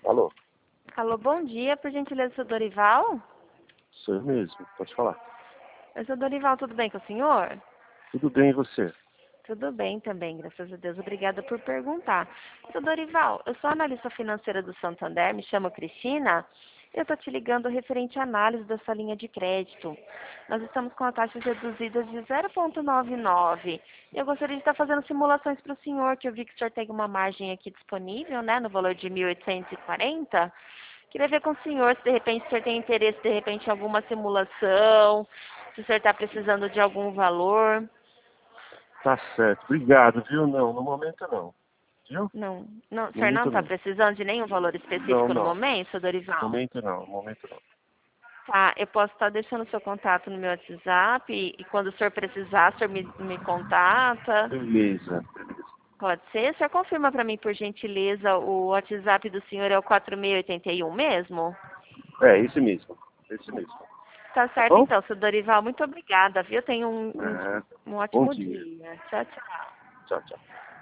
Alô, Alô, bom dia, por gentileza, seu Dorival? sou eu mesmo, pode falar. Oi, seu Dorival, tudo bem com o senhor? Tudo bem e você? Tudo bem também, graças a Deus. Obrigada por perguntar. Seu Dorival, eu sou analista financeira do Santander, me chamo Cristina. Eu estou te ligando referente à análise da sua linha de crédito. Nós estamos com a taxa reduzida de 0,99. Eu gostaria de estar fazendo simulações para o senhor, que eu vi que o senhor tem uma margem aqui disponível, né, no valor de 1.840. Queria ver com o senhor se de repente o senhor tem interesse, de repente, em alguma simulação, se o senhor está precisando de algum valor. Tá certo, obrigado, viu? Não, no momento não. Viu? Não, não, o No senhor não momento está não. precisando de nenhum valor Não, específico no não. momento, seu No Dorival? momento não, no momento não. Tá, eu posso estar deixando o seu contato no meu WhatsApp e quando o senhor precisar, o senhor me contata. Beleza. Pode ser? O senhor confirma para mim, por gentileza, o WhatsApp do senhor é o 4681 mesmo? É, esse mesmo. Esse mesmo. Tá Tá certo bom? então, seu Dorival. Muito obrigada, viu? Tenha um É, um bom ótimo dia. dia. Tchau, tchau. Tchau, tchau.